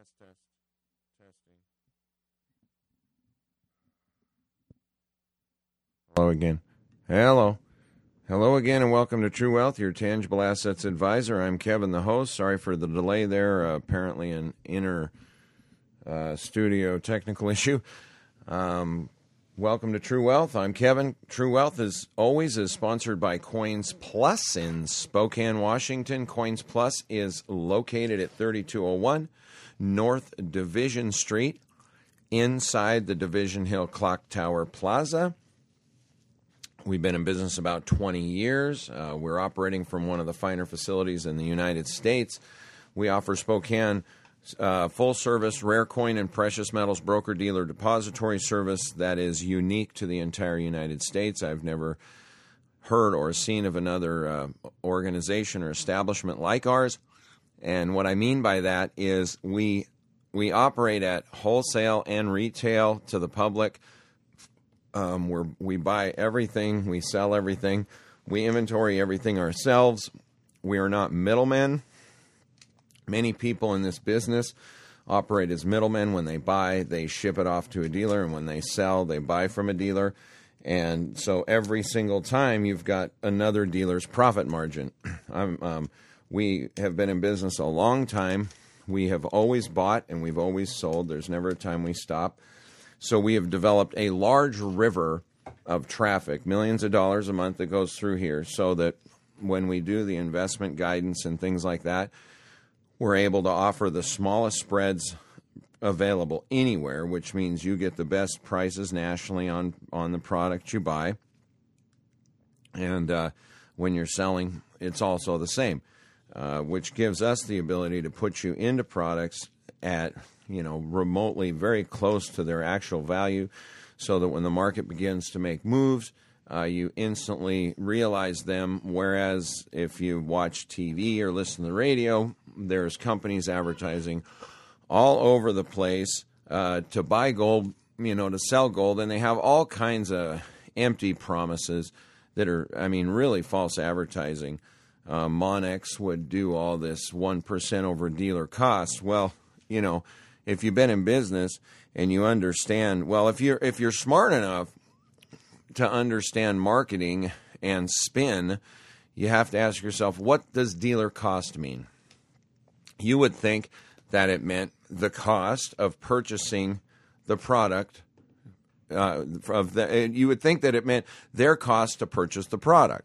Test. Testing. Hello again. Hello. Hello again, and welcome to True Wealth, your tangible assets advisor. I'm Kevin, the host. Sorry for the delay there. Apparently an inner studio technical issue. Welcome to True Wealth. I'm Kevin. True Wealth, as always, is sponsored by Coins Plus in Spokane, Washington. Coins Plus is located at 3201 North Division Street, inside the Division Hill Clock Tower Plaza. We've been in business about 20 years. We're operating from one of the finer facilities in the United States. We offer Spokane full-service rare coin and precious metals broker-dealer depository service that is unique to the entire United States. I've never heard or seen of another organization or establishment like ours. And what I mean by that is we operate at wholesale and retail to the public. We buy everything, we sell everything, we inventory everything ourselves. We are not middlemen. Many people in this business operate as middlemen. When they buy, they ship it off to a dealer, and when they sell, they buy from a dealer. And so every single time you've got another dealer's profit margin. We have been in business a long time. We have always bought and we've always sold. There's never a time we stop. So we have developed a large river of traffic, millions of dollars a month that goes through here, so that when we do the investment guidance and things like that, we're able to offer the smallest spreads available anywhere, which means you get the best prices nationally on the product you buy. And when you're selling, it's also the same, which gives us the ability to put you into products at remotely very close to their actual value, so that when the market begins to make moves, you instantly realize them. Whereas if you watch TV or listen to the radio, there's companies advertising all over the place to buy gold, to sell gold, and they have all kinds of empty promises that are, really false advertising. Monex would do all this 1% over dealer cost. Well, if you've been in business and you understand, if you're smart enough to understand marketing and spin, you have to ask yourself, what does dealer cost mean? You would think that it meant the cost of purchasing the product. You would think that it meant their cost to purchase the product.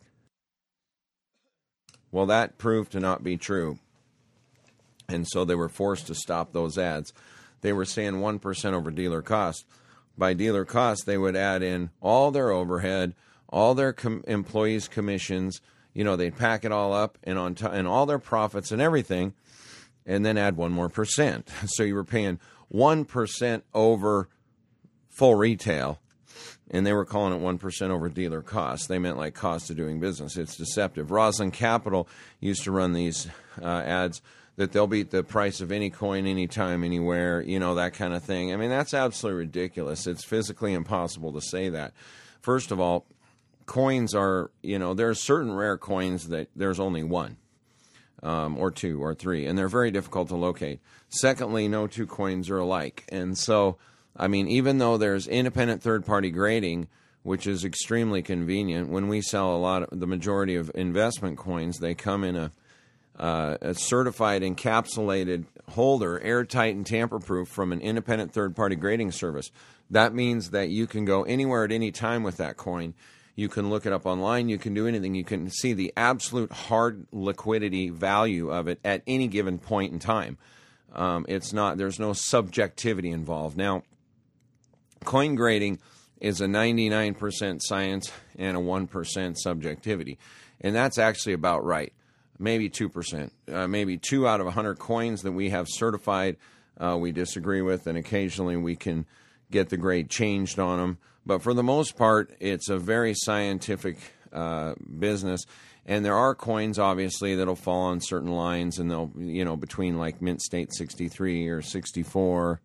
Well, that proved to not be true. And so they were forced to stop those ads. They were saying 1% over dealer cost. By dealer cost, they would add in all their overhead, all their employees' commissions. They'd pack it all up and and all their profits and everything, and then add 1 more percent. So you were paying 1% over full retail, and they were calling it 1% over dealer cost. They meant like cost of doing business. It's deceptive. Roslyn Capital used to run these ads that they'll beat the price of any coin, anytime, anywhere, that kind of thing. That's absolutely ridiculous. It's physically impossible to say that. First of all, coins are, there are certain rare coins that there's only one, or two, or three, and they're very difficult to locate. Secondly, no two coins are alike. And so, even though there's independent third-party grading, which is extremely convenient, when we sell the majority of investment coins, they come in a certified encapsulated holder, airtight and tamper-proof, from an independent third-party grading service. That means that you can go anywhere at any time with that coin. You can look it up online. You can do anything. You can see the absolute hard liquidity value of it at any given point in time. There's no subjectivity involved. Now, coin grading is a 99% science and a 1% subjectivity, and that's actually about right. Maybe 2%, maybe 2 out of 100 coins that we have certified we disagree with, and occasionally we can get the grade changed on them. But for the most part, it's a very scientific business, and there are coins, obviously, that'll fall on certain lines, and they'll, between like Mint State 63 or 64,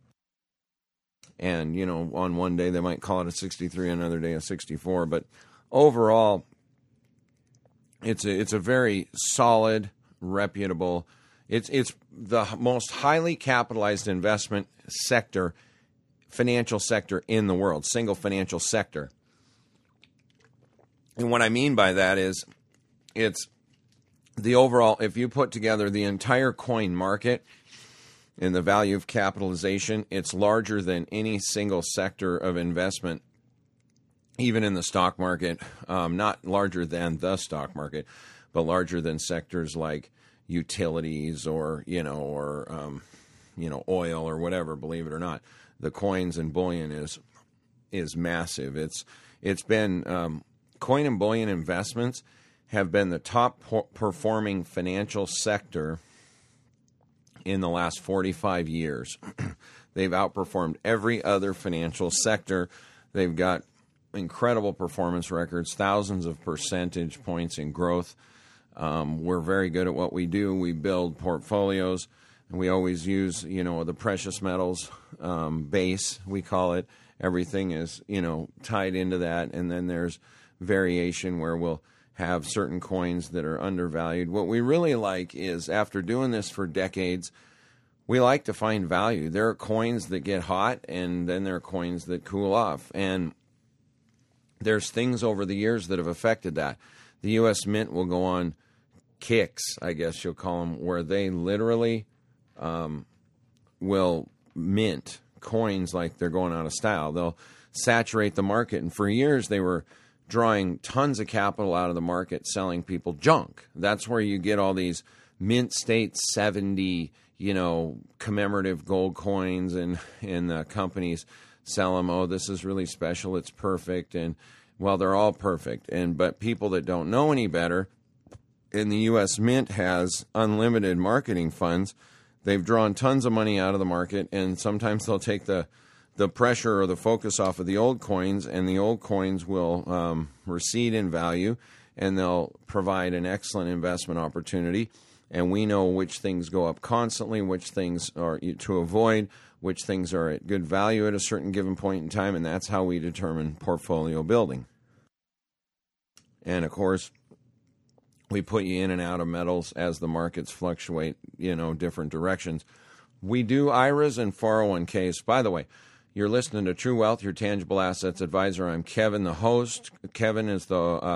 and, on one day they might call it a 63, another day a 64, but overall, it's a very solid, reputable, It's the most highly capitalized investment sector, financial sector in the world, single financial sector. And what I mean by that is it's the overall, if you put together the entire coin market and the value of capitalization, it's larger than any single sector of investment, even in the stock market. Not larger than the stock market, but larger than sectors like utilities or oil or whatever. Believe it or not, the coins and bullion is massive. It's been coin and bullion investments have been the top performing financial sector in the last 45 years. They've outperformed every other financial sector. They've got incredible performance records, thousands of percentage points in growth. We're very good at what we do. We build portfolios, and we always use, the precious metals base, we call it. Everything is, tied into that, and then there's variation where we'll have certain coins that are undervalued. What we really like is, after doing this for decades, we like to find value. There are coins that get hot, and then there are coins that cool off. And there's things over the years that have affected that. The U.S. Mint will go on kicks, I guess you'll call them, where they literally will mint coins like they're going out of style. They'll saturate the market. And for years, they were drawing tons of capital out of the market, selling people junk. That's where you get all these Mint State 70, commemorative gold coins, and companies sell them. Oh, this is really special. It's perfect. And, well, they're all perfect. But people that don't know any better, and the U.S. Mint has unlimited marketing funds. They've drawn tons of money out of the market, and sometimes they'll take the pressure or the focus off of the old coins, and the old coins will recede in value, and they'll provide an excellent investment opportunity. And we know which things go up constantly, which things are to avoid, which things are at good value at a certain given point in time, and that's how we determine portfolio building. And, of course, we put you in and out of metals as the markets fluctuate, different directions. We do IRAs and 401ks. By the way, you're listening to True Wealth, your tangible assets advisor. I'm Kevin, the host. Kevin is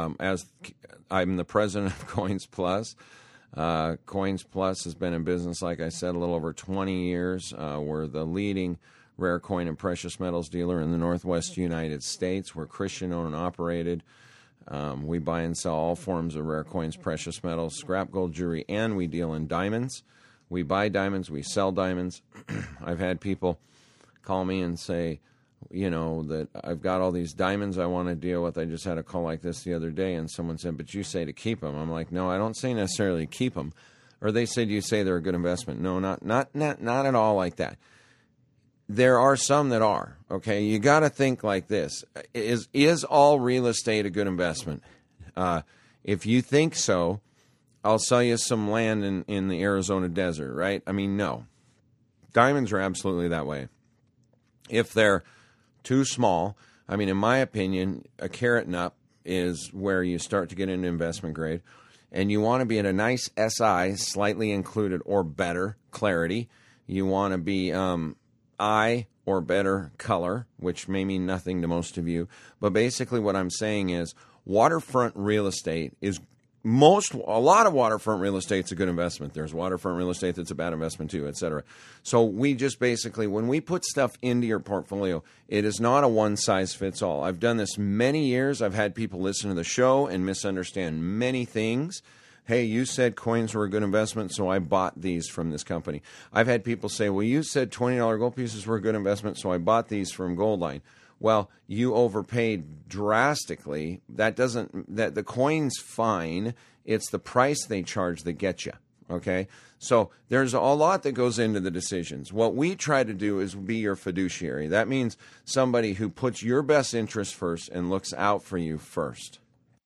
I'm the president of Coins Plus. Coins Plus has been in business, like I said, a little over 20 years. We're the leading rare coin and precious metals dealer in the Northwest United States. We're Christian-owned and operated. We buy and sell all forms of rare coins, precious metals, scrap gold, jewelry, and we deal in diamonds. We buy diamonds. We sell diamonds. I've had people call me and say, that I've got all these diamonds I want to deal with. I just had a call like this the other day, and someone said, but you say to keep them. I'm like, no, I don't say necessarily keep them. Or they said, you say they're a good investment. No, not at all like that. There are some that are, okay? You got to think like this. Is all real estate a good investment? If you think so, I'll sell you some land in the Arizona desert, right? I mean, no. Diamonds are absolutely that way. If they're too small, I mean, in my opinion, a carat and up is where you start to get into investment grade. And you want to be at a nice SI, slightly included or better clarity. You want to be I or better color, which may mean nothing to most of you. But basically what I'm saying is waterfront real estate is a lot of waterfront real estate is a good investment. There's waterfront real estate that's a bad investment too, et cetera. So we just basically, when we put stuff into your portfolio, it is not a one-size-fits-all. I've done this many years. I've had people listen to the show and misunderstand many things. Hey, you said coins were a good investment, so I bought these from this company. I've had people say, well, you said $20 gold pieces were a good investment, so I bought these from Goldline. Well, you overpaid drastically. That the coin's fine. It's the price they charge that gets you, okay? So there's a lot that goes into the decisions. What we try to do is be your fiduciary. That means somebody who puts your best interest first and looks out for you first.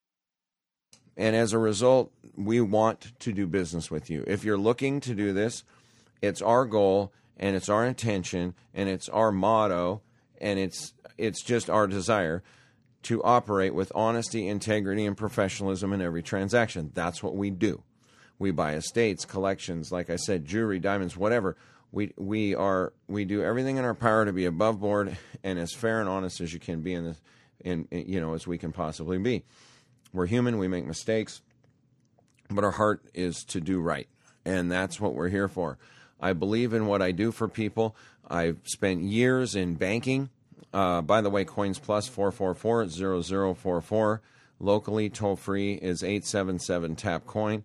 And as a result, we want to do business with you. If you're looking to do this, it's our goal, and it's our intention, and it's our motto, and it's just our desire to operate with honesty, integrity, and professionalism in every transaction. That's what we do. We buy estates, collections, like I said, jewelry, diamonds, whatever. We do everything in our power to be above board and as fair and honest as you can be as we can possibly be. We're human, we make mistakes, but our heart is to do right, and that's what we're here for. I believe in what I do for people. I've spent years in banking. By the way, Coins Plus 444-0044. Locally, toll-free is 877-TAP-COIN,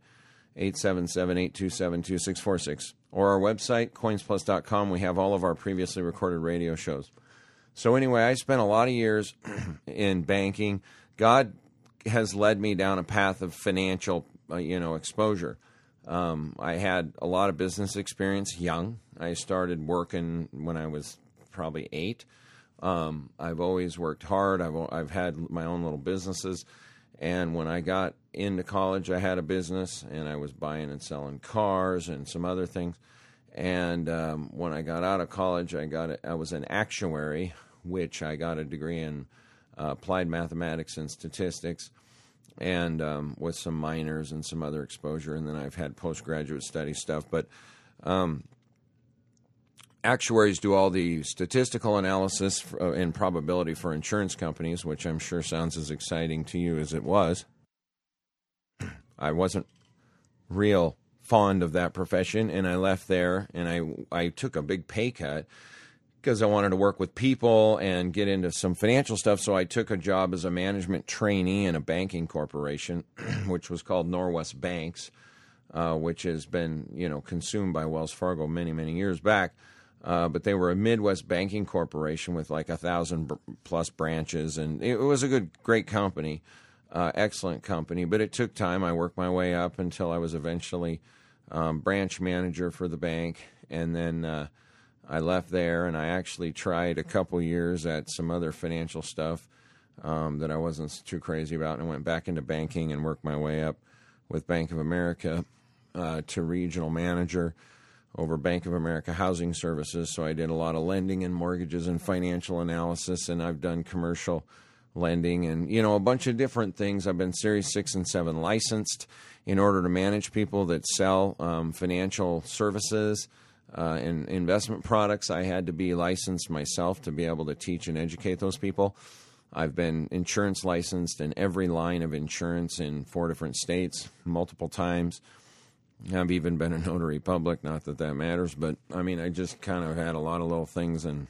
877-827-2646. Or our website, coinsplus.com. We have all of our previously recorded radio shows. So anyway, I spent a lot of years in banking. God has led me down a path of financial, exposure. I had a lot of business experience young. I started working when I was probably 8. I've always worked hard. I've had my own little businesses. And when I got into college, I had a business, and I was buying and selling cars and some other things. And when I got out of college, I was an actuary, which I got a degree in applied mathematics and statistics, and with some minors and some other exposure. And then I've had postgraduate study stuff. But actuaries do all the statistical analysis and probability for insurance companies, which I'm sure sounds as exciting to you as it was. I wasn't real fond of that profession, and I left there, and I took a big pay cut because I wanted to work with people and get into some financial stuff. So I took a job as a management trainee in a banking corporation, which was called Norwest Banks, which has been consumed by Wells Fargo many, many years back. But they were a Midwest banking corporation with like 1,000 plus branches, and it was a great company, excellent company. But it took time. I worked my way up until I was eventually branch manager for the bank, and then I left there, and I actually tried a couple years at some other financial stuff that I wasn't too crazy about, and I went back into banking and worked my way up with Bank of America to regional manager over Bank of America Housing Services. So I did a lot of lending and mortgages and financial analysis, and I've done commercial lending and, a bunch of different things. I've been Series 6 and 7 licensed in order to manage people that sell financial services and investment products. I had to be licensed myself to be able to teach and educate those people. I've been insurance licensed in every line of insurance in 4 different states multiple times. I've even been a notary public, not that that matters, but I just kind of had a lot of little things. And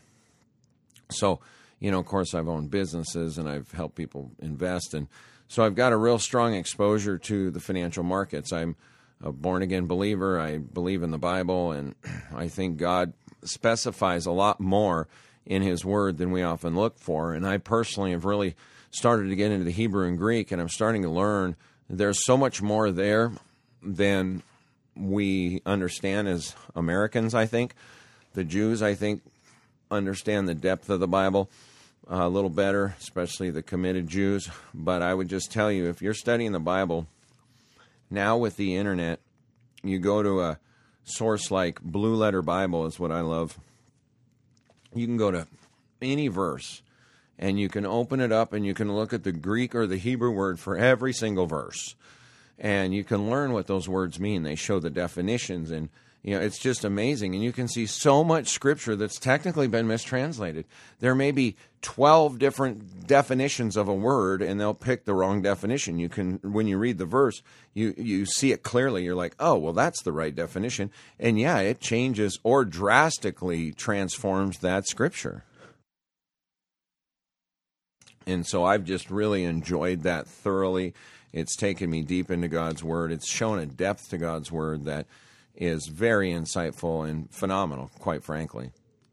so, of course, I've owned businesses and I've helped people invest. And so I've got a real strong exposure to the financial markets. I'm a born-again believer. I believe in the Bible, and I think God specifies a lot more in His Word than we often look for. And I personally have really started to get into the Hebrew and Greek, and I'm starting to learn there's so much more there than we understand as Americans, I think. The Jews, I think, understand the depth of the Bible a little better, especially the committed Jews. But I would just tell you, if you're studying the Bible, now with the internet, you go to a source like Blue Letter Bible is what I love. You can go to any verse, and you can open it up, and you can look at the Greek or the Hebrew word for every single verse. And you can learn what those words mean. They show the definitions, and it's just amazing. And you can see so much scripture that's technically been mistranslated. There may be 12 different definitions of a word, and they'll pick the wrong definition. You can, when you read the verse, you see it clearly. You're like, oh, well, that's the right definition. And yeah, it changes or drastically transforms that scripture. And so I've just really enjoyed that thoroughly. It's taken me deep into God's Word. It's shown a depth to God's Word that is very insightful and phenomenal, quite frankly.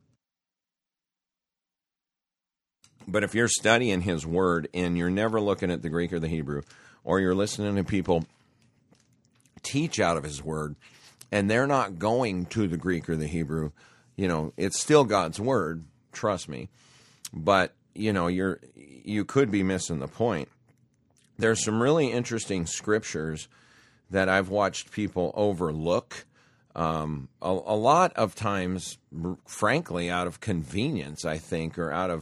But if you're studying His Word and you're never looking at the Greek or the Hebrew, or you're listening to people teach out of His Word, and they're not going to the Greek or the Hebrew, it's still God's Word, trust me. But, you could be missing the point. There's some really interesting scriptures that I've watched people overlook. A lot of times, frankly, out of convenience, I think, or out of,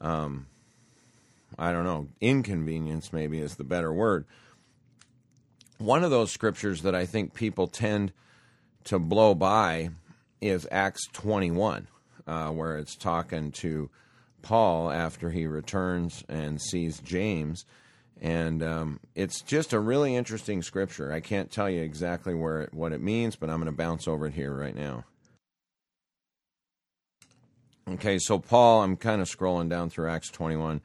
inconvenience maybe is the better word. One of those scriptures that I think people tend to blow by is Acts 21, where it's talking to Paul after he returns and sees James. And it's just a really interesting scripture. I can't tell you exactly what it means, but I'm going to bounce over it here right now. Okay, so Paul, I'm kind of scrolling down through Acts 21.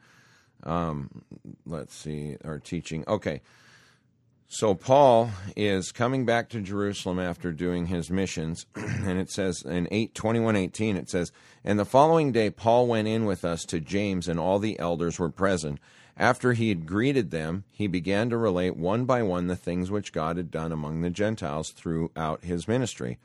Let's see, our teaching. Okay, so Paul is coming back to Jerusalem after doing his missions, and it says in 21:18, it says, "And the following day Paul went in with us to James, and all the elders were present. After he had greeted them, he began to relate one by one the things which God had done among the Gentiles throughout his ministry.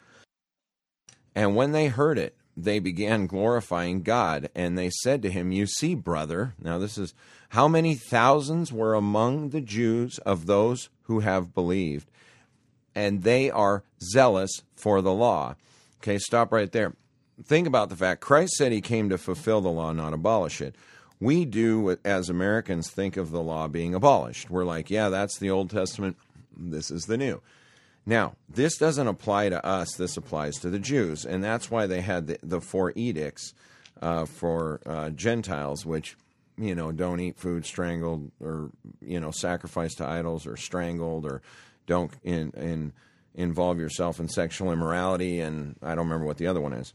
And when they heard it, they began glorifying God, and they said to him, 'You see, brother,'" now this is, "how many thousands were among the Jews of those who have believed, and they are zealous for the law." Okay, stop right there. Think about the fact Christ said he came to fulfill the law, not abolish it. We do, as Americans, think of the law being abolished. We're like, yeah, that's the Old Testament, this is the New. Now, this doesn't apply to us, this applies to the Jews, and that's why they had the 4 edicts for Gentiles, which, don't eat food strangled, or, sacrifice to idols, or strangled, or don't involve yourself in sexual immorality, and I don't remember what the other one is.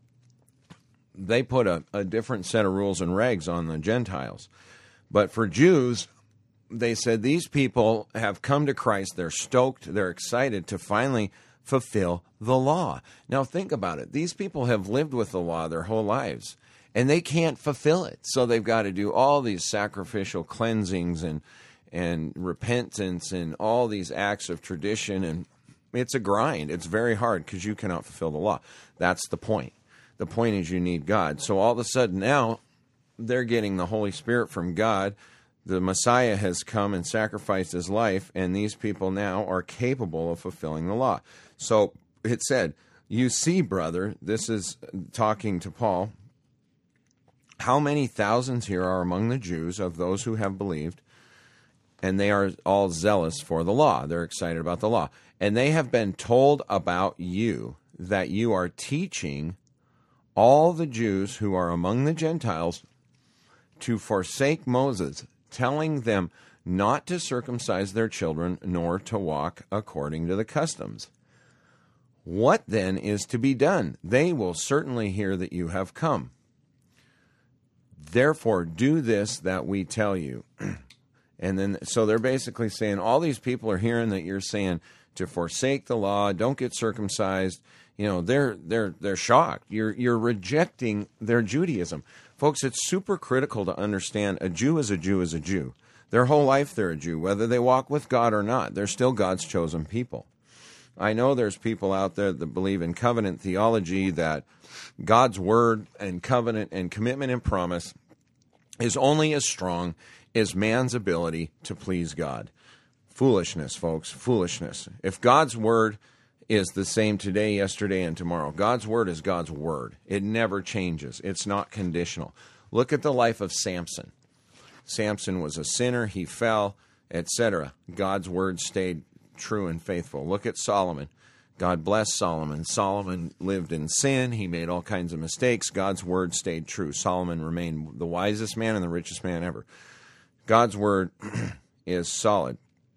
They put a different set of rules and regs on the Gentiles. But for Jews, they said these people have come to Christ, they're stoked, they're excited to finally fulfill the law. Now think about it. These people have lived with the law their whole lives, and they can't fulfill it. So they've got to do all these sacrificial cleansings and repentance and all these acts of tradition, and it's a grind. It's very hard because you cannot fulfill the law. That's the point. The point is you need God. So all of a sudden now they're getting the Holy Spirit from God. The Messiah has come and sacrificed his life, and these people now are capable of fulfilling the law. So it said, "You see, brother," this is talking to Paul, "how many thousands here are among the Jews of those who have believed, and they are all zealous for the law." They're excited about the law. "And they have been told about you, that you are teaching all the Jews who are among the Gentiles to forsake Moses, telling them not to circumcise their children, nor to walk according to the customs. What then is to be done? They will certainly hear that you have come. Therefore, do this that we tell you." And then, so they're basically saying, all these people are hearing that you're saying to forsake the law, don't get circumcised. They're shocked. You're rejecting their Judaism. Folks, it's super critical to understand a Jew is a Jew is a Jew. Their whole life they're a Jew. Whether they walk with God or not, they're still God's chosen people. I know there's people out there that believe in covenant theology, that God's word and covenant and commitment and promise is only as strong as man's ability to please God. Foolishness, folks, foolishness. If God's word is the same today, yesterday, and tomorrow, God's word is God's word. It never changes. It's not conditional. Look at the life of Samson. Samson was a sinner, he fell, etc. God's word stayed true and faithful. Look at Solomon. God blessed Solomon. Solomon lived in sin. He made all kinds of mistakes. God's word stayed true. Solomon remained the wisest man and the richest man ever. God's word is solid.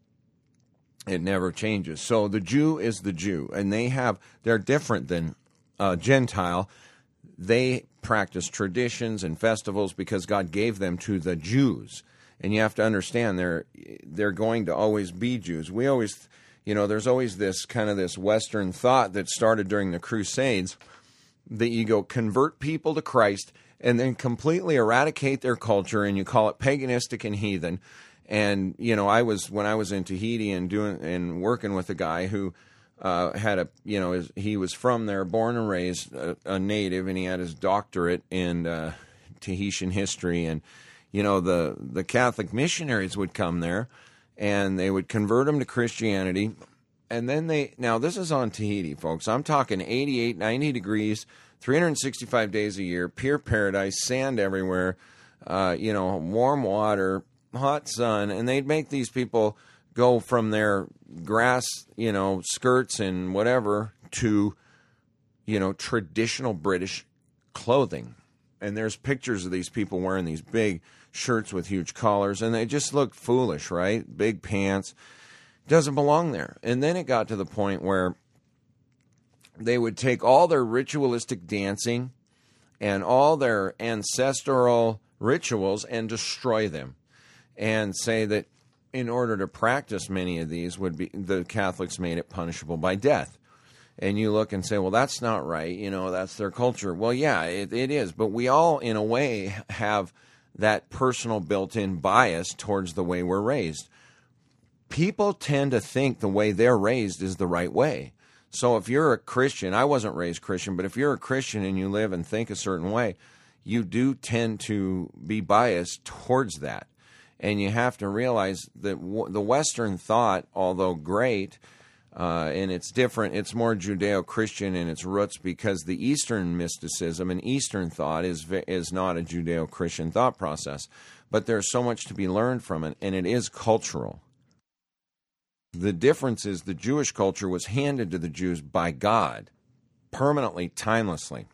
It never changes. So the Jew is the Jew, and they're different than Gentile. They practice traditions and festivals because God gave them to the Jews. And you have to understand they're going to always be Jews. We always, there's always this kind of this Western thought that started during the Crusades that you go convert people to Christ and then completely eradicate their culture, and you call it paganistic and heathen. And when I was in Tahiti and working with a guy who had he was from there, born and raised a native, and he had his doctorate in Tahitian history. And the Catholic missionaries would come there, and they would convert them to Christianity. And then this is on Tahiti, folks. I'm talking 88, 90 degrees, 365 days a year, pure paradise, sand everywhere, warm water, hot sun, and they'd make these people go from their grass, skirts and whatever to, traditional British clothing. And there's pictures of these people wearing these big shirts with huge collars, and they just look foolish, right? Big pants. Doesn't belong there. And then it got to the point where they would take all their ritualistic dancing and all their ancestral rituals and destroy them, and say that in order to practice many of these, the Catholics made it punishable by death. And you look and say, well, that's not right. That's their culture. Well, yeah, it is. But we all, in a way, have that personal built-in bias towards the way we're raised. People tend to think the way they're raised is the right way. So if you're a Christian, I wasn't raised Christian, but if you're a Christian and you live and think a certain way, you do tend to be biased towards that. And you have to realize that the Western thought, although great, and it's different, it's more Judeo-Christian in its roots, because the Eastern mysticism and Eastern thought is not a Judeo-Christian thought process. But there's so much to be learned from it, and it is cultural. The difference is the Jewish culture was handed to the Jews by God, permanently, timelessly.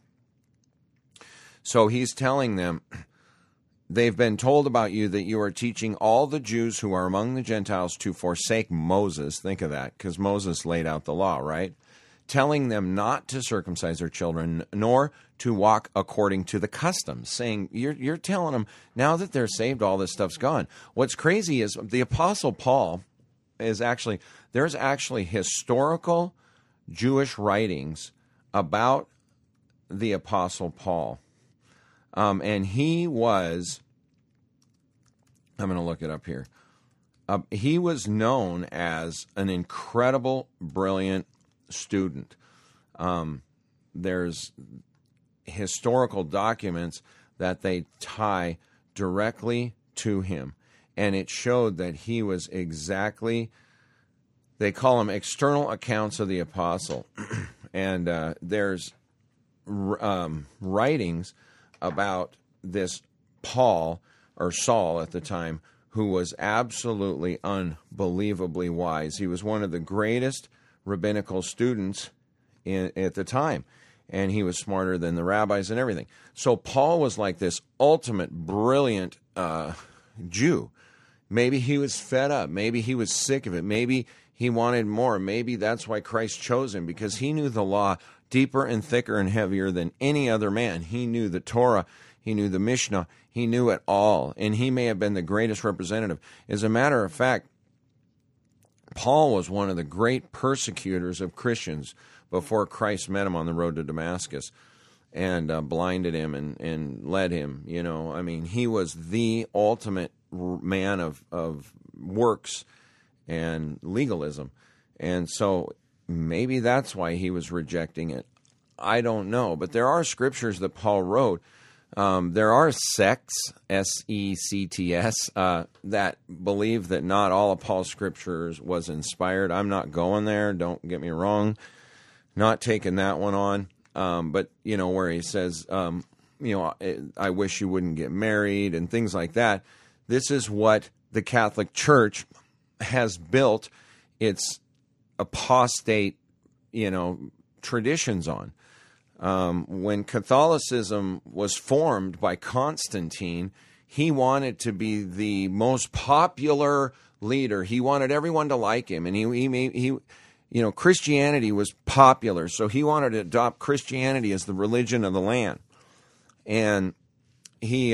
So he's telling them, they've been told about you that you are teaching all the Jews who are among the Gentiles to forsake Moses. Think of that, because Moses laid out the law, right? Telling them not to circumcise their children, nor to walk according to the customs, saying, you're telling them, now that they're saved, all this stuff's gone. What's crazy is the Apostle Paul there's actually historical Jewish writings about the Apostle Paul. And he was, I'm going to look it up here. He was known as an incredible, brilliant student. There's historical documents that they tie directly to him. And it showed that he was exactly, they call them external accounts of the apostle. And there's writings about this Paul, or Saul at the time, who was absolutely unbelievably wise. He was one of the greatest rabbinical students at the time. And he was smarter than the rabbis and everything. So Paul was like this ultimate brilliant Jew. Maybe he was fed up. Maybe he was sick of it. Maybe he wanted more. Maybe that's why Christ chose him, because he knew the law deeper and thicker and heavier than any other man. He knew the Torah. He knew the Mishnah. He knew it all. And he may have been the greatest representative. As a matter of fact, Paul was one of the great persecutors of Christians before Christ met him on the road to Damascus and blinded him and led him. He was the ultimate man of works and legalism. And so maybe that's why he was rejecting it. I don't know. But there are scriptures that Paul wrote. There are sects, S-E-C-T-S, that believe that not all of Paul's scriptures was inspired. I'm not going there. Don't get me wrong. Not taking that one on. But, where he says, I wish you wouldn't get married and things like that. This is what the Catholic Church has built its apostate, traditions on. When Catholicism was formed by Constantine, he wanted to be the most popular leader. He wanted everyone to like him, and he Christianity was popular, so he wanted to adopt Christianity as the religion of the land. And he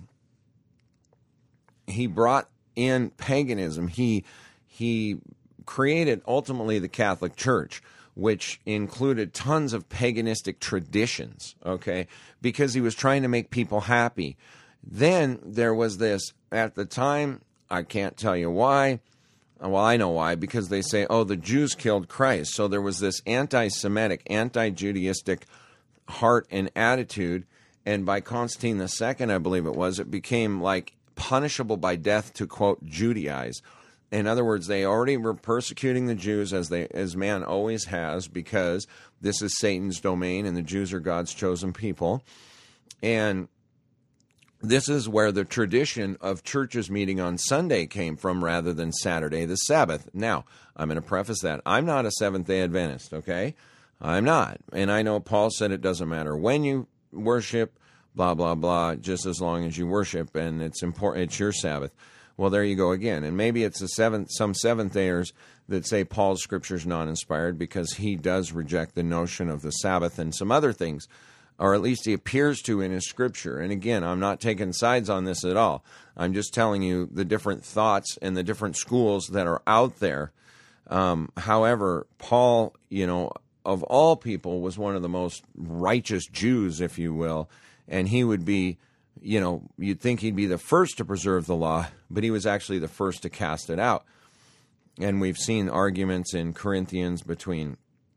brought in paganism. He created ultimately the Catholic Church, which included tons of paganistic traditions, okay, because he was trying to make people happy. Then there was this, at the time, I can't tell you why. Well, I know why, because they say, the Jews killed Christ. So there was this anti-Semitic, anti-Judaistic heart and attitude, and by Constantine II, I believe it became like punishable by death to, quote, Judaize. In other words, they already were persecuting the Jews as man always has, because this is Satan's domain and the Jews are God's chosen people. And This is where the tradition of churches meeting on Sunday came from rather than Saturday, the Sabbath. Now, I'm going to preface that. I'm not a Seventh-day Adventist, okay? I'm not. And I know Paul said it doesn't matter when you worship, blah, blah, blah, just as long as you worship, and it's important, it's your Sabbath. Well, there you go again. And maybe it's some Seventh-dayers that say Paul's scripture is not inspired because he does reject the notion of the Sabbath and some other things, or at least he appears to in his scripture. And again, I'm not taking sides on this at all. I'm just telling you the different thoughts and the different schools that are out there. However, Paul, of all people, was one of the most righteous Jews, if you will, and he would be, you'd think he'd be the first to preserve the law, but he was actually the first to cast it out. And we've seen arguments in Corinthians between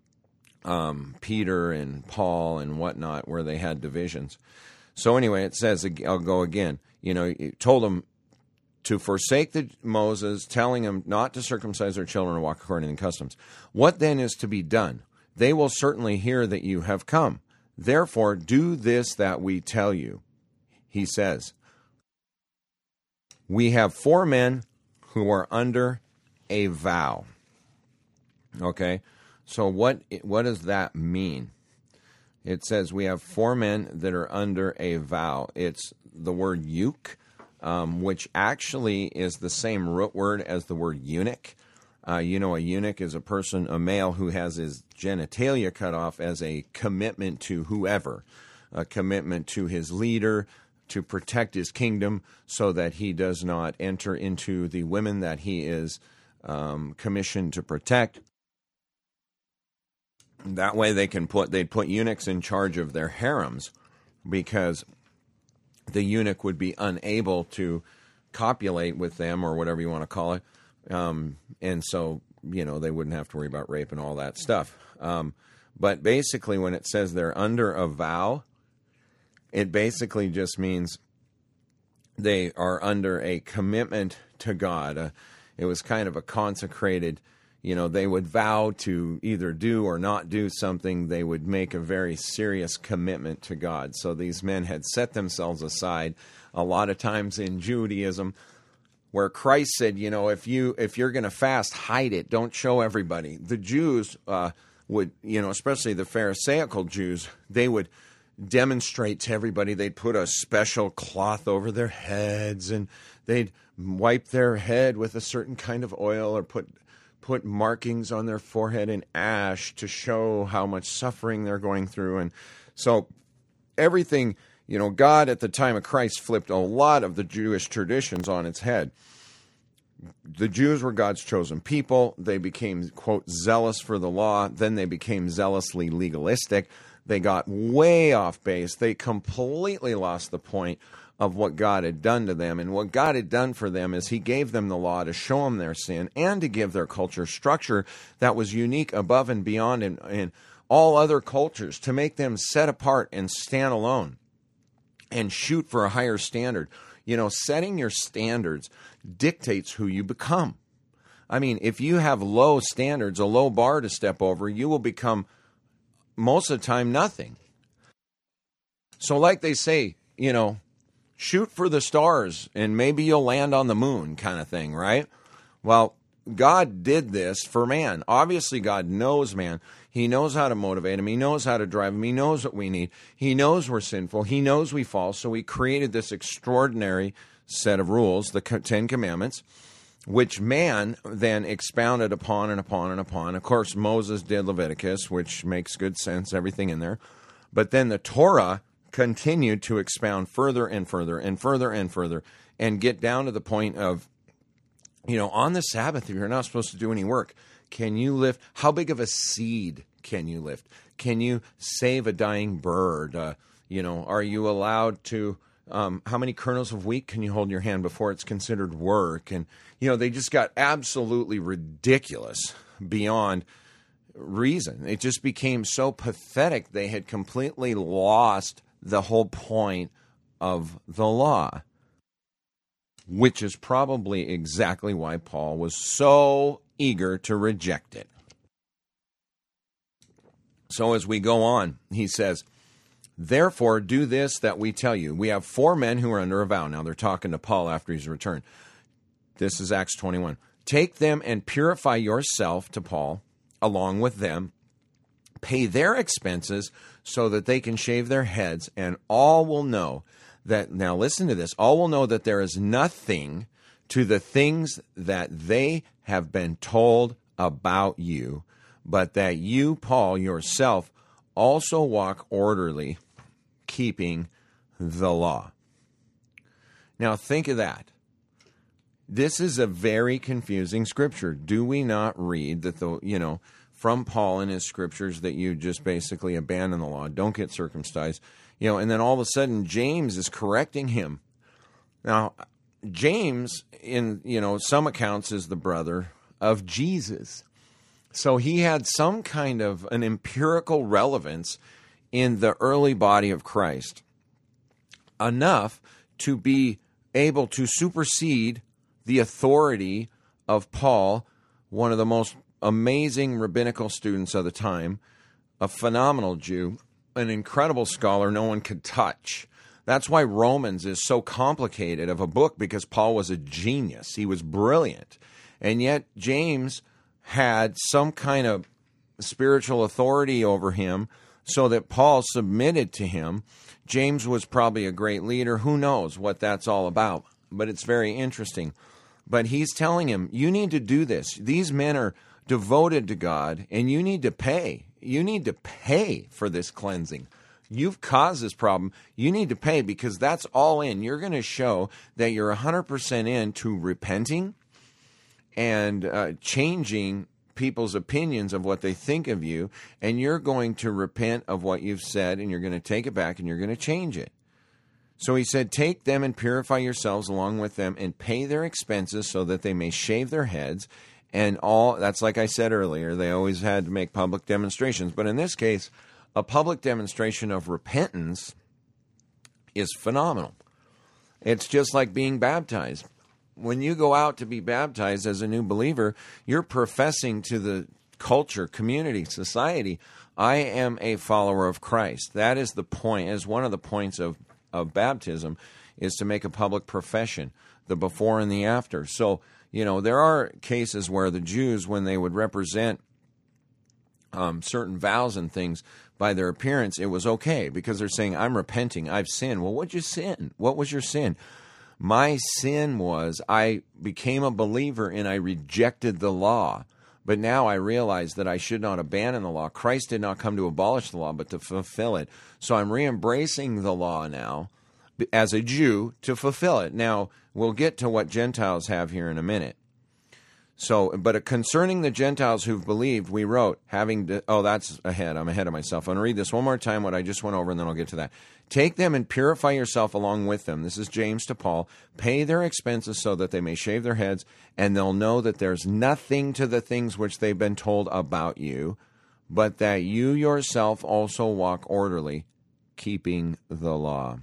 Peter and Paul and whatnot, where they had divisions. So anyway, it says, I'll go again, he told them to forsake Moses, telling them not to circumcise their children or walk according to customs. What then is to be done? They will certainly hear that you have come. Therefore, do this that we tell you. He says, we have 4 men who are under a vow. Okay? So what does that mean? It says we have 4 men that are under a vow. It's the word euch, which actually is the same root word as the word eunuch. A eunuch is a male who has his genitalia cut off as a commitment to whoever, a commitment to his leader, to protect his kingdom so that he does not enter into the women that he is commissioned to protect. That way they'd put eunuchs in charge of their harems, because the eunuch would be unable to copulate with them, or whatever you want to call it. And so, they wouldn't have to worry about rape and all that stuff. But basically, when it says they're under a vow, it basically just means they are under a commitment to God. It was kind of a consecrated, they would vow to either do or not do something. They would make a very serious commitment to God. So these men had set themselves aside. A lot of times in Judaism, where Christ said, if you're going to fast, hide it. Don't show everybody. The Jews would, especially the Pharisaical Jews, they would demonstrate to everybody. They'd put a special cloth over their heads, and they'd wipe their head with a certain kind of oil, or put markings on their forehead in ash to show how much suffering they're going through. And so everything, God at the time of Christ flipped a lot of the Jewish traditions on its head. The Jews were God's chosen people. They became, quote, zealous for the law. Then they became zealously legalistic. They got way off base. They completely lost the point of what God had done to them. And what God had done for them is he gave them the law to show them their sin and to give their culture structure that was unique above and beyond in all other cultures, to make them set apart and stand alone and shoot for a higher standard. Setting your standards dictates who you become. I mean, if you have low standards, a low bar to step over, you will become, most of the time, nothing. So like they say, shoot for the stars and maybe you'll land on the moon, kind of thing, right? Well, God did this for man. Obviously, God knows man. He knows how to motivate him. He knows how to drive him. He knows what we need. He knows we're sinful. He knows we fall. So he created this extraordinary set of rules, the 10 Commandments, which man then expounded upon and upon and upon. Of course, Moses did Leviticus, which makes good sense, everything in there. But then the Torah continued to expound further and further and further and further, and get down to the point of, on the Sabbath, if you're not supposed to do any work, can you lift? How big of a seed can you lift? Can you save a dying bird? Are you allowed to, how many kernels of wheat can you hold in your hand before it's considered work? And, they just got absolutely ridiculous beyond reason. It just became so pathetic. They had completely lost the whole point of the law, which is probably exactly why Paul was so eager to reject it. So as we go on, he says, Therefore, do this that we tell you. We have 4 men who are under a vow. Now they're talking to Paul after he's returned. This is Acts 21. Take them and purify yourself, to Paul, along with them. Pay their expenses so that they can shave their heads, and all will know that, now listen to this, all will know that there is nothing to the things that they have been told about you, but that you, Paul, yourself, also walk orderly, keeping the law. Now think of that. This is a very confusing scripture. Do we not read that from Paul in his scriptures that you just basically abandon the law, don't get circumcised, and then all of a sudden James is correcting him. Now, James, in some accounts, is the brother of Jesus. So he had some kind of an empirical relevance in the early body of Christ, enough to be able to supersede the authority of Paul, one of the most amazing rabbinical students of the time, a phenomenal Jew, an incredible scholar no one could touch. That's why Romans is so complicated of a book, because Paul was a genius. He was brilliant. And yet James had some kind of spiritual authority over him so that Paul submitted to him. James was probably a great leader. Who knows what that's all about? But it's very interesting. But he's telling him, you need to do this. These men are devoted to God, and you need to pay. You need to pay for this cleansing. You've caused this problem. You need to pay, because that's all in. You're going to show that you're 100% into repenting and changing people's opinions of what they think of you, and you're going to repent of what you've said, and you're going to take it back, and you're going to change it. So he said, take them and purify yourselves along with them, and pay their expenses so that they may shave their heads. And all that's, like I said earlier, they always had to make public demonstrations. But in this case, a public demonstration of repentance is phenomenal. It's just like being baptized. When you go out to be baptized as a new believer, you're professing to the culture, community, society, I am a follower of Christ. That is the point, is one of the points of baptism, is to make a public profession, the before and the after. So, there are cases where the Jews, when they would represent certain vows and things by their appearance, it was okay, because they're saying, I'm repenting, I've sinned. Well, what'd you sin? What was your sin? My sin was I became a believer and I rejected the law. But now I realize that I should not abandon the law. Christ did not come to abolish the law, but to fulfill it. So I'm re-embracing the law now as a Jew to fulfill it. Now, we'll get to what Gentiles have here in a minute. So, but concerning the Gentiles who've believed, we wrote, that's ahead. I'm ahead of myself. I'm going to read this one more time, what I just went over, and then I'll get to that. Take them and purify yourself along with them. This is James to Paul. Pay their expenses so that they may shave their heads, and they'll know that there's nothing to the things which they've been told about you, but that you yourself also walk orderly, keeping the law.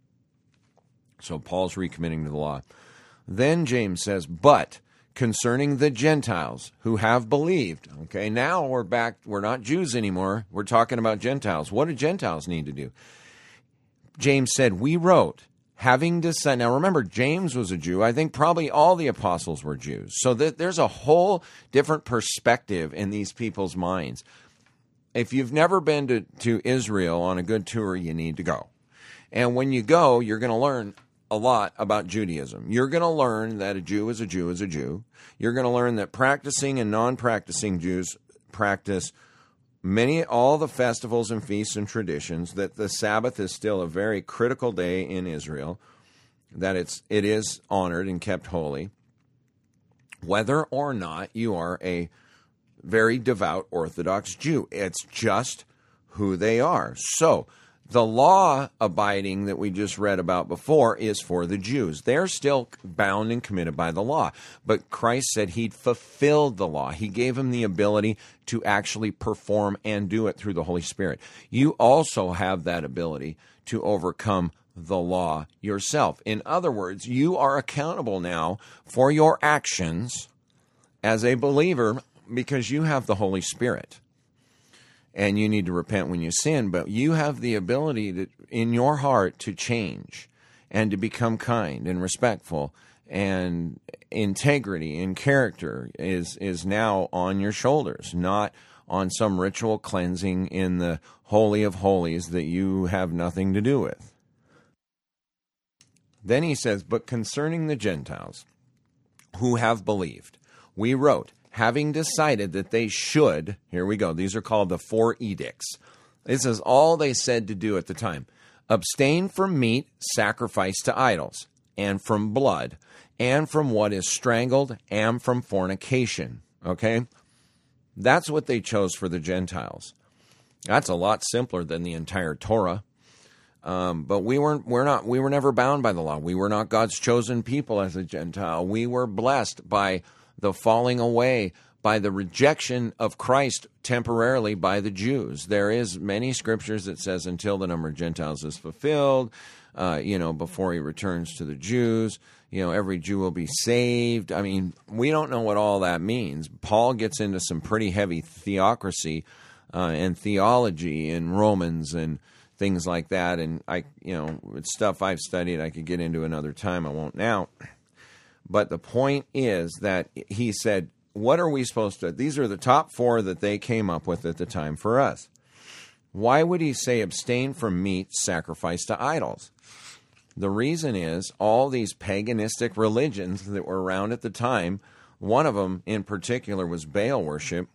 So Paul's recommitting to the law. Then James says, but concerning the Gentiles who have believed. Okay, now we're back. We're not Jews anymore. We're talking about Gentiles. What do Gentiles need to do? James said, we wrote, having decided. Now remember, James was a Jew. I think probably all the apostles were Jews. So there's a whole different perspective in these people's minds. If you've never been to Israel on a good tour, you need to go. And when you go, you're going to learn a lot about Judaism. You're going to learn that a Jew is a Jew is a Jew. You're going to learn that practicing and non-practicing Jews practice all the festivals and feasts and traditions, that the Sabbath is still a very critical day in Israel, that it is honored and kept holy, whether or not you are a very devout Orthodox Jew. It's just who they are. So, the law abiding that we just read about before is for the Jews. They're still bound and committed by the law. But Christ said he'd fulfilled the law. He gave them the ability to actually perform and do it through the Holy Spirit. You also have that ability to overcome the law yourself. In other words, you are accountable now for your actions as a believer because you have the Holy Spirit. and you need to repent when you sin, but you have the ability to, in your heart, to change and to become kind and respectful, and integrity and character is now on your shoulders, not on some ritual cleansing in the Holy of Holies that you have nothing to do with. Then he says, but concerning the Gentiles who have believed, we wrote, having decided that they should, here we go, these are called the 4 edicts. This is all they said to do at the time. Abstain from meat sacrificed to idols, and from blood, and from what is strangled, and from fornication. Okay? That's what they chose for the Gentiles. That's a lot simpler than the entire Torah. But we were never bound by the law. We were not God's chosen people as a Gentile. We were blessed by the falling away, by the rejection of Christ temporarily by the Jews. There is many scriptures that says until the number of Gentiles is fulfilled, before he returns to the Jews, every Jew will be saved. I mean, we don't know what all that means. Paul gets into some pretty heavy theocracy and theology in Romans and things like that. And it's stuff I've studied I could get into another time. I won't now. But the point is that he said, what are we supposed to? These are the top 4 that they came up with at the time for us. Why would he say abstain from meat sacrificed to idols? The reason is all these paganistic religions that were around at the time, one of them in particular was Baal worship.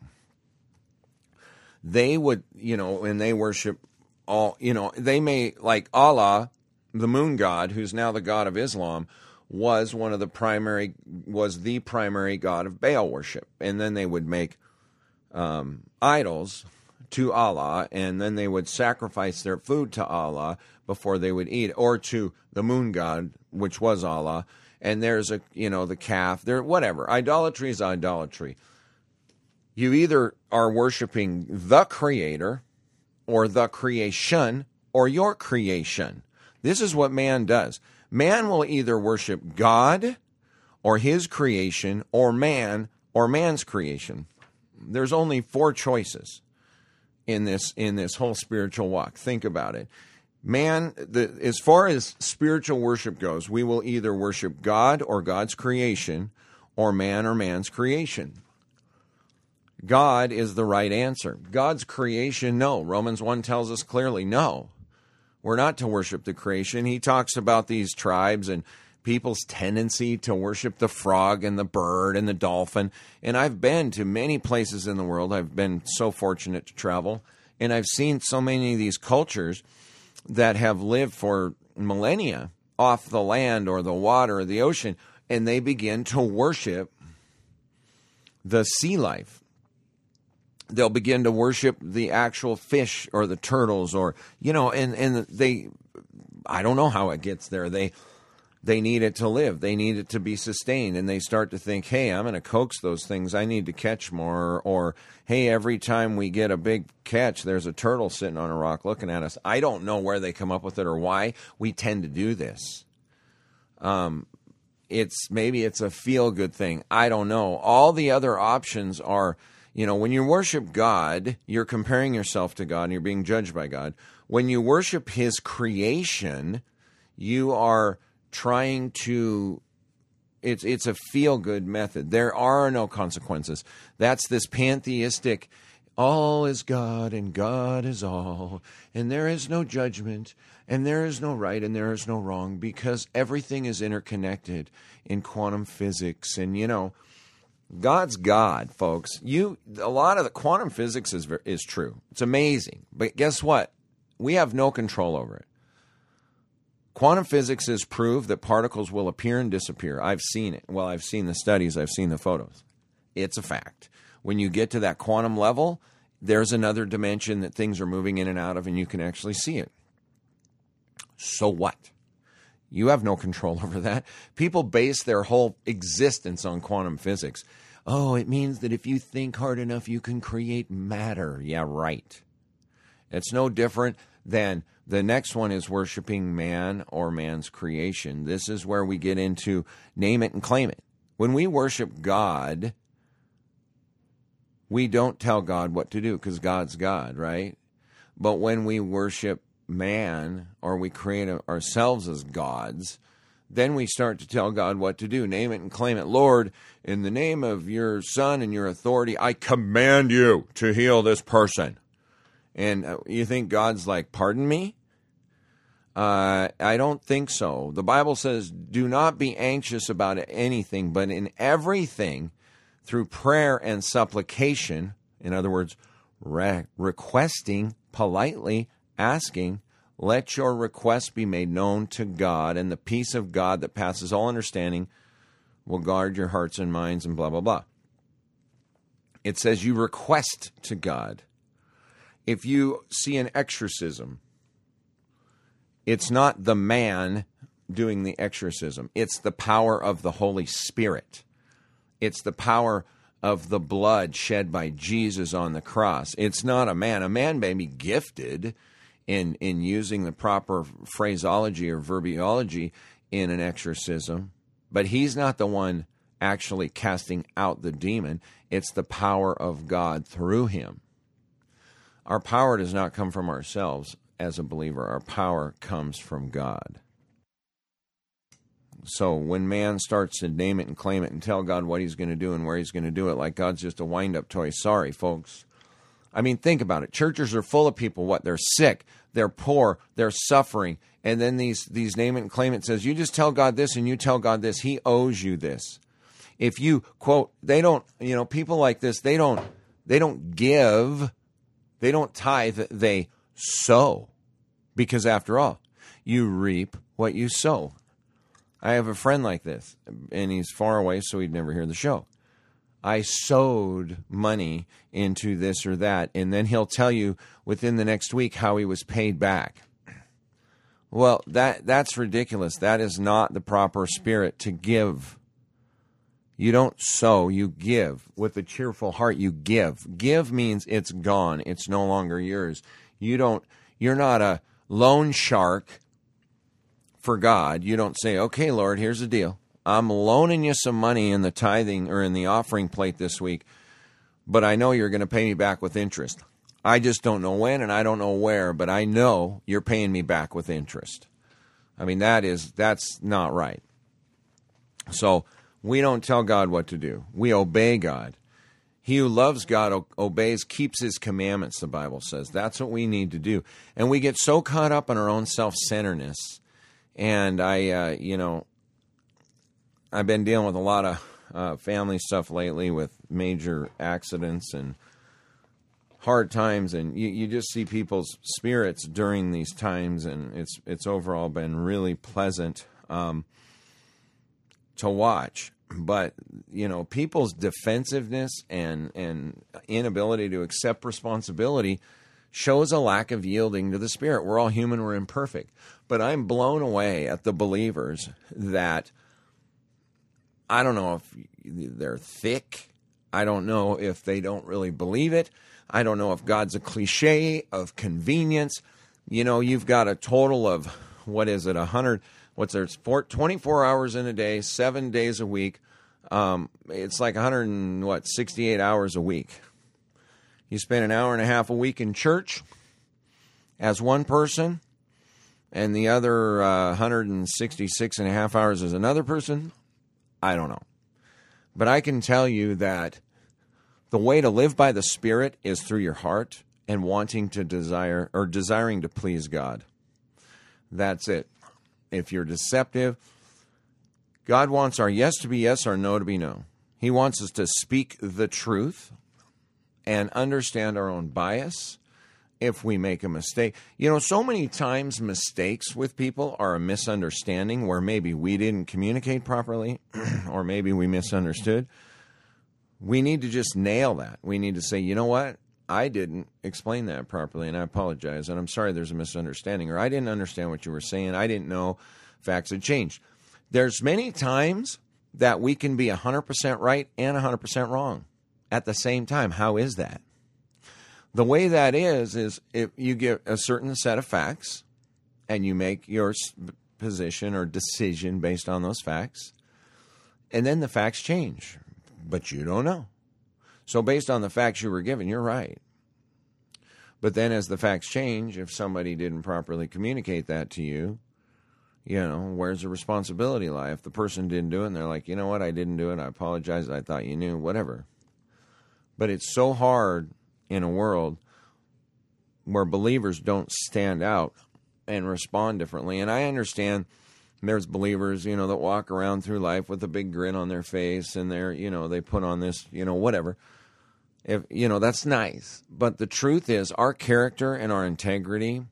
They would, and they worship all, they may, like Allah, the moon god, who's now the god of Islam, was the primary god of Baal worship. And then they would make idols to Allah, and then they would sacrifice their food to Allah before they would eat, or to the moon god, which was Allah. And there's the calf, whatever. Idolatry is idolatry. You either are worshiping the Creator, or the creation, or your creation. This is what man does. Man will either worship God, or his creation, or man, or man's creation. There's only 4 choices in this whole spiritual walk. Think about it. Man, as far as spiritual worship goes, we will either worship God or God's creation, or man's creation. God is the right answer. God's creation, no. Romans 1 tells us clearly, no. We're not to worship the creation. He talks about these tribes and people's tendency to worship the frog and the bird and the dolphin. And I've been to many places in the world. I've been so fortunate to travel. And I've seen so many of these cultures that have lived for millennia off the land or the water or the ocean. And they begin to worship the sea life. They'll begin to worship the actual fish or the turtles, or, and they, I don't know how it gets there. They need it to live. They need it to be sustained. And they start to think, hey, I'm going to coax those things. I need to catch more. Or, hey, every time we get a big catch, there's a turtle sitting on a rock looking at us. I don't know where they come up with it or why. We tend to do this. Maybe it's a feel-good thing. I don't know. All the other options are, when you worship God, you're comparing yourself to God and you're being judged by God. When you worship his creation, you are trying to, it's a feel-good method. There are no consequences. That's this pantheistic, all is God and God is all, and there is no judgment, and there is no right and there is no wrong, because everything is interconnected in quantum physics. And, God's God, folks. A lot of the quantum physics is true. It's amazing. But guess what? We have no control over it. Quantum physics has proved that particles will appear and disappear. I've seen it. Well, I've seen the studies. I've seen the photos. It's a fact. When you get to that quantum level, there's another dimension that things are moving in and out of, and you can actually see it. So what? You have no control over that. People base their whole existence on quantum physics. Oh, it means that if you think hard enough, you can create matter. Yeah, right. It's no different than the next one is worshiping man or man's creation. This is where we get into name it and claim it. When we worship God, we don't tell God what to do because God's God, right? But when we worship man or we create ourselves as gods, then we start to tell God what to do. Name it and claim it. Lord, in the name of your Son and your authority, I command you to heal this person. And you think God's like, pardon me? I don't think so. The Bible says, do not be anxious about anything, but in everything, through prayer and supplication, in other words, requesting, politely asking, let your requests be made known to God, and the peace of God that passes all understanding will guard your hearts and minds, and blah, blah, blah. It says you request to God. If you see an exorcism, it's not the man doing the exorcism. It's the power of the Holy Spirit. It's the power of the blood shed by Jesus on the cross. It's not a man. A man may be gifted in using the proper phraseology or verbiology in an exorcism, but he's not the one actually casting out the demon. It's the power of God through him. Our power does not come from ourselves as a believer. Our power comes from God. So when man starts to name it and claim it and tell God what he's going to do and where he's going to do it, like God's just a wind-up toy, sorry, folks. I mean, think about it. Churches are full of people, they're sick, they're poor, they're suffering, and then these name it and claim it says, you just tell God this and you tell God this. He owes you this. If you, quote, they don't, people like this, they don't give, they don't tithe, they sow. Because after all, you reap what you sow. I have a friend like this, and he's far away, so he'd never hear the show. I sowed money into this or that, and then he'll tell you within the next week how he was paid back. Well, that's ridiculous. That is not the proper spirit to give. You don't sow, you give. With a cheerful heart, you give. Give means it's gone. It's no longer yours. You're not a loan shark for God. You don't say, okay, Lord, here's the deal. I'm loaning you some money in the tithing or in the offering plate this week, but I know you're going to pay me back with interest. I just don't know when and I don't know where, but I know you're paying me back with interest. I mean, that's not right. So we don't tell God what to do. We obey God. He who loves God obeys, keeps his commandments, the Bible says. That's what we need to do. And we get so caught up in our own self-centeredness. And I've been dealing with a lot of family stuff lately with major accidents and hard times. And you just see people's spirits during these times. And it's overall been really pleasant to watch. But, people's defensiveness and inability to accept responsibility shows a lack of yielding to the Spirit. We're all human, we're imperfect. But I'm blown away at the believers that, I don't know if they're thick. I don't know if they don't really believe it. I don't know if God's a cliche of convenience. You've got a total of, 24 hours in a day, 7 days a week. It's like 168 hours a week. You spend an hour and a half a week in church as one person, and the other 166 and a half hours as another person. I don't know. But I can tell you that the way to live by the Spirit is through your heart and desiring to please God. That's it. If you're deceptive, God wants our yes to be yes, our no to be no. He wants us to speak the truth and understand our own bias if we make a mistake. So many times mistakes with people are a misunderstanding where maybe we didn't communicate properly or maybe we misunderstood. We need to just nail that. We need to say, you know what? I didn't explain that properly, and I apologize, and I'm sorry there's a misunderstanding, or I didn't understand what you were saying. I didn't know facts had changed. There's many times that we can be 100% right and 100% wrong at the same time. How is that? The way that is if you get a certain set of facts and you make your position or decision based on those facts, and then the facts change, but you don't know. So based on the facts you were given, you're right. But then as the facts change, if somebody didn't properly communicate that to you, where's the responsibility lie? If the person didn't do it and they're like, you know what, I didn't do it, I apologize, I thought you knew, whatever. But it's so hard in a world where believers don't stand out and respond differently. And I understand there's believers, that walk around through life with a big grin on their face and they're, they put on this, whatever. If that's nice. But the truth is our character and our integrity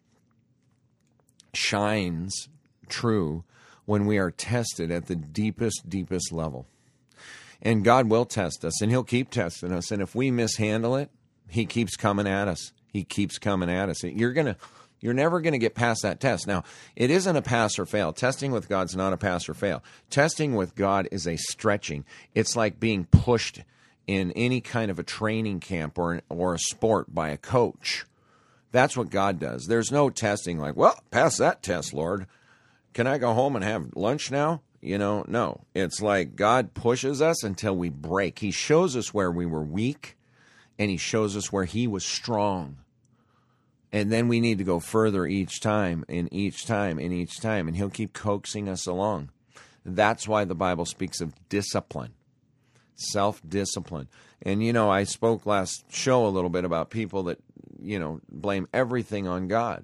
shines true when we are tested at the deepest level. And God will test us, and he'll keep testing us. And if we mishandle it, he keeps coming at us. He keeps coming at us. You're never going to get past that test. Now, it isn't a pass or fail. Testing with God's not a pass or fail. Testing with God is a stretching. It's like being pushed in any kind of a training camp or a sport by a coach. That's what God does. There's no testing like, well, pass that test, Lord. Can I go home and have lunch now? No. It's like God pushes us until we break. He shows us where we were weak, and he shows us where he was strong. And then we need to go further each time, and each time, and each time, and he'll keep coaxing us along. That's why the Bible speaks of discipline, self-discipline. And, I spoke last show a little bit about people that, blame everything on God.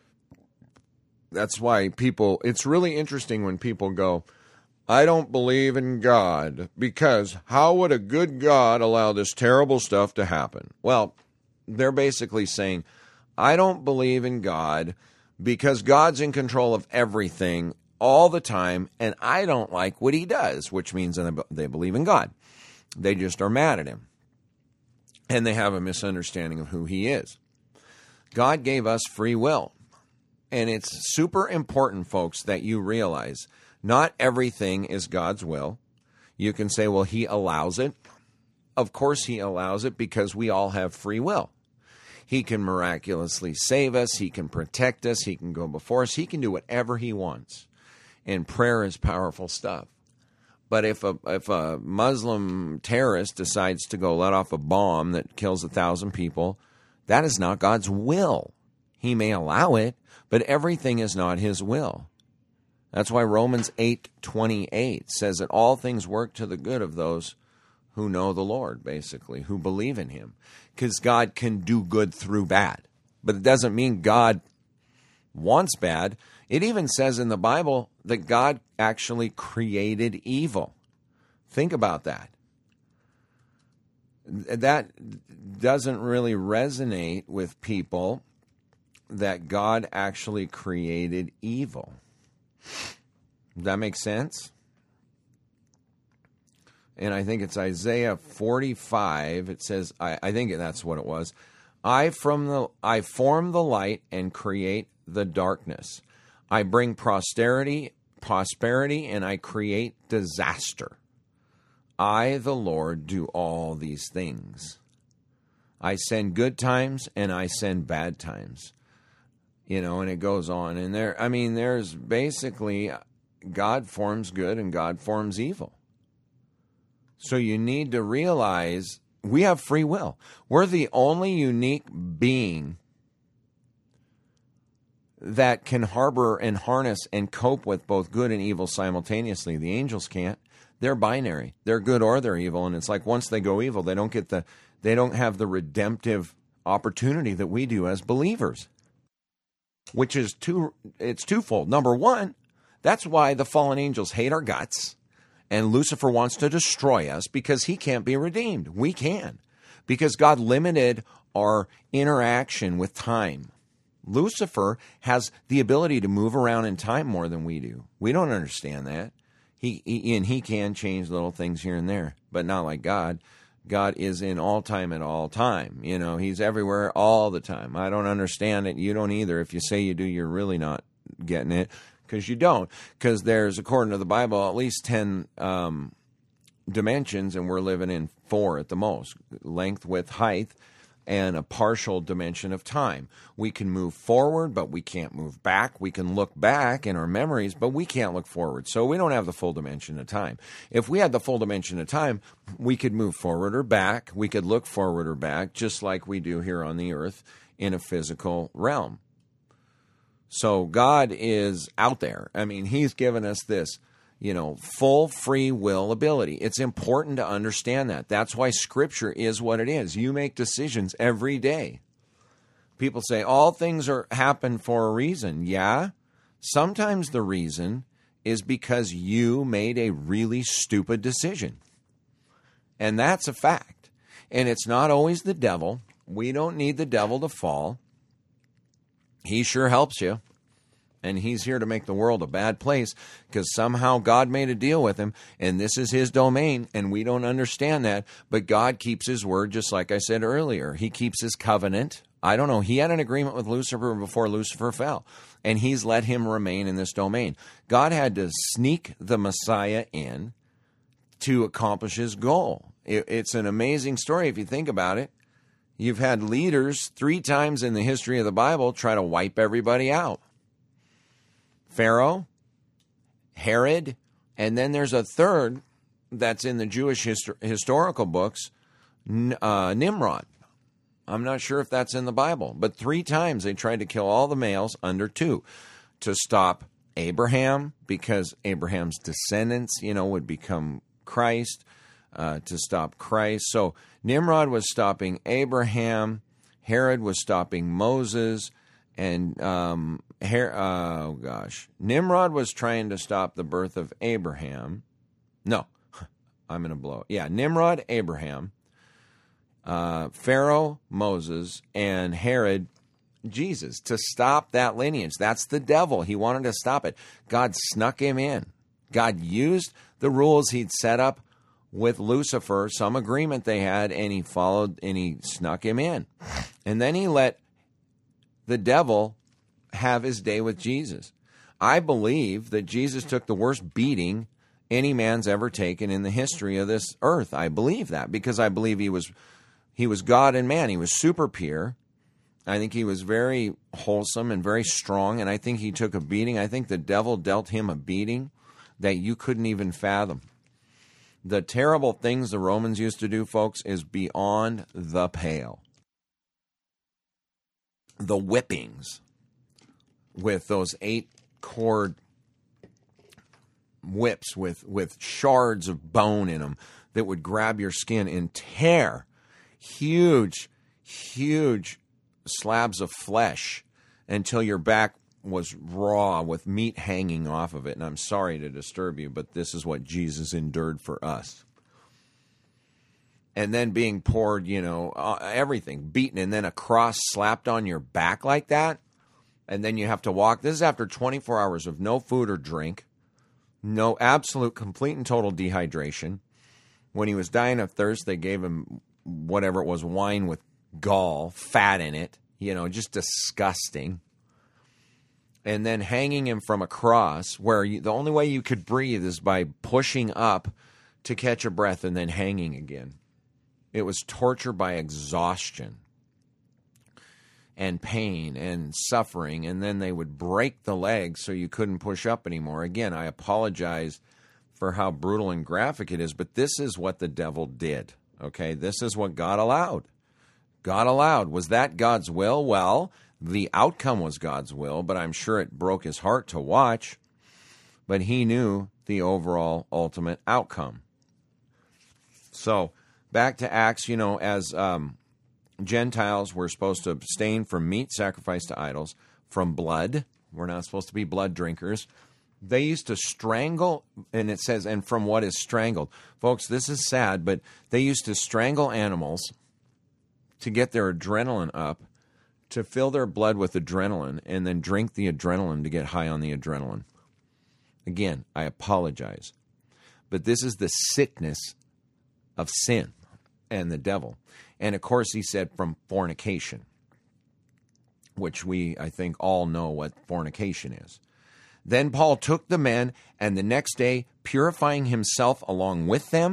That's why it's really interesting when people go, I don't believe in God, because how would a good God allow this terrible stuff to happen? Well, they're basically saying, I don't believe in God because God's in control of everything all the time, and I don't like what he does, which means they believe in God. They just are mad at him, and they have a misunderstanding of who he is. God gave us free will, and it's super important, folks, that you realize not everything is God's will. You can say, well, he allows it. Of course he allows it because we all have free will. He can miraculously save us. He can protect us. He can go before us. He can do whatever he wants. And prayer is powerful stuff. But if a Muslim terrorist decides to go let off a bomb that kills 1,000 people, that is not God's will. He may allow it, but everything is not his will. That's why Romans 8:28 says that all things work to the good of those who know the Lord, basically, who believe in him. Because God can do good through bad. But it doesn't mean God wants bad. It even says in the Bible that God actually created evil. Think about that. That doesn't really resonate with people, that God actually created evil. Does that make sense? And I think it's Isaiah 45. It says, I think that's what it was. I form the light and create the darkness. I bring prosperity, and I create disaster. I, the Lord, do all these things. I send good times and I send bad times. And it goes on. And there's basically God forms good and God forms evil. So you need to realize we have free will. We're the only unique being that can harbor and harness and cope with both good and evil simultaneously. The angels can't. They're binary. They're good or they're evil. And it's like once they go evil, they don't have the redemptive opportunity that we do as believers. Which is it's twofold. Number one, that's why the fallen angels hate our guts, and Lucifer wants to destroy us because he can't be redeemed. We can, because God limited our interaction with time. Lucifer has the ability to move around in time more than we do. We don't understand that. He can change little things here and there, but not like God. God is in all time at all time. He's everywhere all the time. I don't understand it. You don't either. If you say you do, you're really not getting it, because you don't. Because there's, according to the Bible, at least 10 dimensions, and we're living in 4 at the most. Length, width, height. and a partial dimension of time. We can move forward, but we can't move back. We can look back in our memories, but we can't look forward. So we don't have the full dimension of time. If we had the full dimension of time, we could move forward or back. We could look forward or back, just like we do here on the earth in a physical realm. So God is out there. I mean, he's given us this, full free will ability. It's important to understand that. That's why Scripture is what it is. You make decisions every day. People say all things happen for a reason. Yeah, sometimes the reason is because you made a really stupid decision. And that's a fact. And it's not always the devil. We don't need the devil to fall. He sure helps you. And he's here to make the world a bad place because somehow God made a deal with him, and this is his domain, and we don't understand that. But God keeps his word, just like I said earlier. He keeps his covenant. I don't know. He had an agreement with Lucifer before Lucifer fell, and he's let him remain in this domain. God had to sneak the Messiah in to accomplish his goal. It's an amazing story if you think about it. You've had leaders 3 times in the history of the Bible try to wipe everybody out. Pharaoh, Herod, and then there's a third that's in the Jewish historical books, Nimrod. I'm not sure if that's in the Bible, but 3 times they tried to kill all the males under 2 to stop Abraham, because Abraham's descendants, would become Christ, to stop Christ. So Nimrod was stopping Abraham, Herod was stopping Moses, and Nimrod was trying to stop the birth of Abraham. No, I'm going to blow it. Yeah, Nimrod, Abraham, Pharaoh, Moses, and Herod, Jesus, to stop that lineage. That's the devil. He wanted to stop it. God snuck him in. God used the rules he'd set up with Lucifer, some agreement they had, and he followed, and he snuck him in. And then he let the devil have his day with Jesus. I believe that Jesus took the worst beating any man's ever taken in the history of this earth. I believe that because I believe he was God and man. He was super pure. I think he was very wholesome and very strong, and I think he took a beating. I think the devil dealt him a beating that you couldn't even fathom. The terrible things the Romans used to do, folks, is beyond the pale. The whippings with those 8-cord whips with shards of bone in them that would grab your skin and tear huge slabs of flesh until your back was raw with meat hanging off of it. And I'm sorry to disturb you, but this is what Jesus endured for us. And then being poured, everything, beaten, and then a cross slapped on your back like that. And then you have to walk. This is after 24 hours of no food or drink, no absolute, complete, and total dehydration. When he was dying of thirst, they gave him whatever it was, wine with gall, fat in it, just disgusting. And then hanging him from a cross where the only way you could breathe is by pushing up to catch a breath and then hanging again. It was torture by exhaustion and pain and suffering, and then they would break the legs so you couldn't push up anymore. Again, I apologize for how brutal and graphic it is, but this is what the devil did, okay? This is what God allowed. God allowed. Was that God's will? Well, the outcome was God's will, but I'm sure it broke his heart to watch. But he knew the overall ultimate outcome. So, back to Acts, as Gentiles were supposed to abstain from meat sacrificed to idols, from blood. We're not supposed to be blood drinkers. They used to strangle, and it says, and from what is strangled. Folks, this is sad, but they used to strangle animals to get their adrenaline up, to fill their blood with adrenaline, and then drink the adrenaline to get high on the adrenaline. Again, I apologize. But this is the sickness of sin and the devil. And of course, he said from fornication, which we, I think, all know what fornication is. Then Paul took the men, and the next day, purifying himself along with them,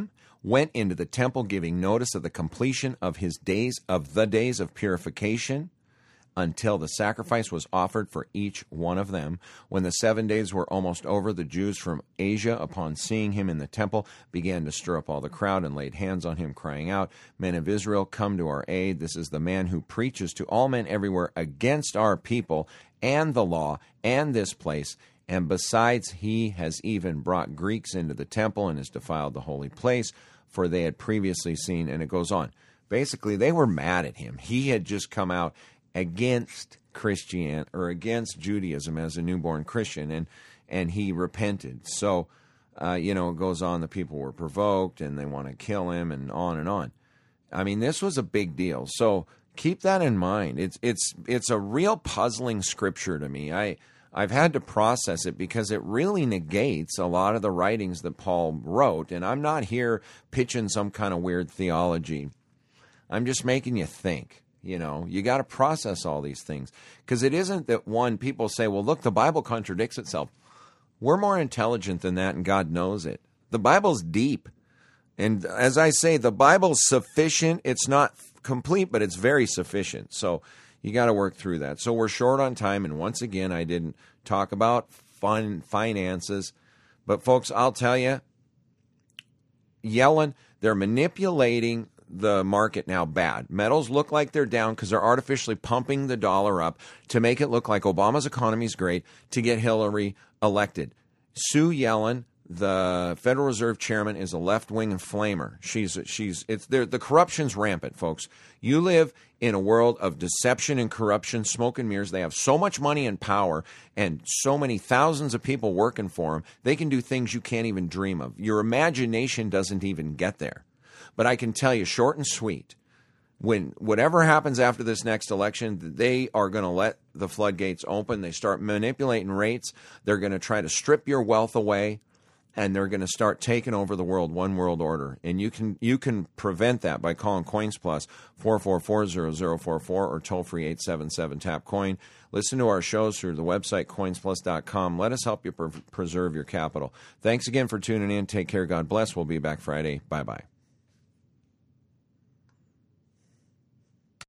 went into the temple giving notice of the completion of the days of purification, until the sacrifice was offered for each one of them. When the 7 days were almost over, the Jews from Asia, upon seeing him in the temple, began to stir up all the crowd and laid hands on him, crying out, "Men of Israel, come to our aid. This is the man who preaches to all men everywhere against our people and the law and this place. And besides, he has even brought Greeks into the temple and has defiled the holy place, for they had previously seen," and it goes on. Basically, they were mad at him. He had just come out against Christianity or against Judaism as a newborn Christian, and he repented. So, it goes on. The people were provoked and they want to kill him, and on and on. I mean, this was a big deal. So keep that in mind. It's a real puzzling scripture to me. I've had to process it because it really negates a lot of the writings that Paul wrote, and I'm not here pitching some kind of weird theology. I'm just making you think. You got to process all these things, because it isn't that people say, well, look, the Bible contradicts itself. We're more intelligent than that, and God knows it. The Bible's deep. And as I say, the Bible's sufficient. It's not complete, but it's very sufficient. So you got to work through that. So we're short on time. And once again, I didn't talk about finances. But folks, I'll tell you, Yellen, they're manipulating the market now bad. Metals look like they're down because they're artificially pumping the dollar up to make it look like Obama's economy is great to get Hillary elected. Sue Yellen, the Federal Reserve chairman, is a left-wing inflamer. The corruption's rampant, folks. You live in a world of deception and corruption, smoke and mirrors. They have so much money and power and so many thousands of people working for them, they can do things you can't even dream of. Your imagination doesn't even get there. But I can tell you, short and sweet, when whatever happens after this next election, they are going to let the floodgates open. They start manipulating rates. They're going to try to strip your wealth away, and they're going to start taking over the world, one world order. And you can prevent that by calling Coins Plus 444-0044 or toll-free 877-TAP-COIN. Listen to our shows through the website coinsplus.com. Let us help you preserve your capital. Thanks again for tuning in. Take care. God bless. We'll be back Friday. Bye-bye.